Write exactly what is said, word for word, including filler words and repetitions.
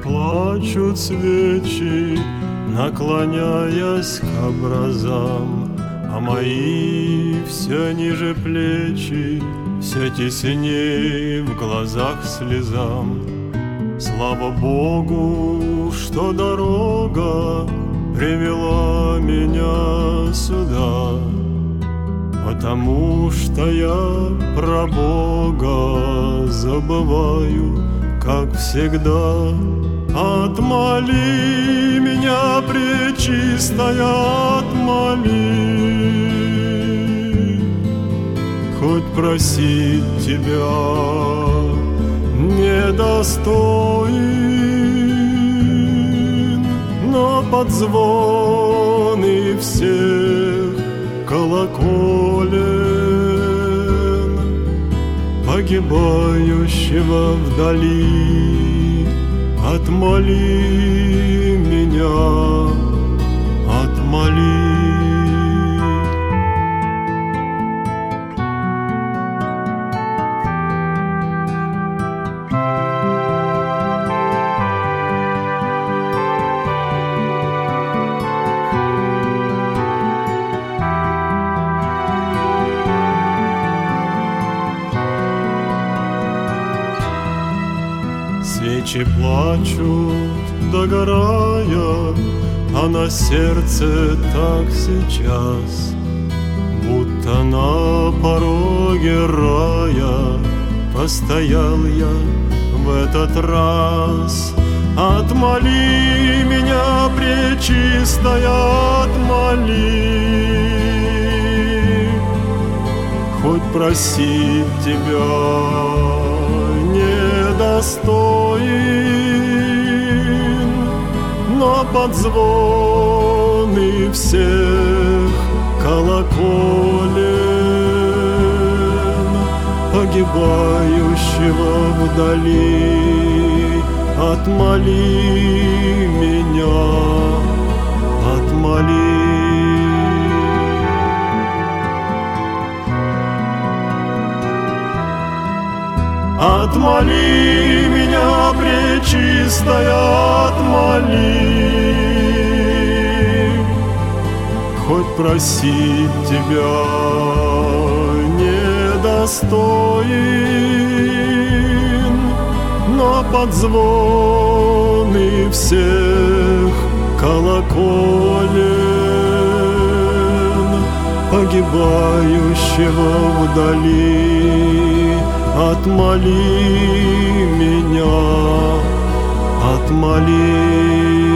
плачут свечи, наклоняясь к образам, а мои все ниже плечи, все тесней в глазах слезам. Слава Богу, что дорога привела меня сюда, потому что я про Бога забываю, как всегда. Отмоли меня, Пречистая, отмоли, хоть просить тебя недостоин, но под звоны всех колоколен погибающего вдали, отмоли меня, отмоли. Свечи плачут, догорая, а на сердце так сейчас, будто на пороге рая постоял я в этот раз. Отмоли меня, Пречистая, отмоли, хоть просить тебя недостоин, но под звоны всех колоколен погибающего вдали, отмоли меня, отмоли. Отмоли меня, Пречистая, отмоли, хоть просить тебя недостоин, но под звоны всех колоколен погибающего вдали, отмоли меня, отмоли.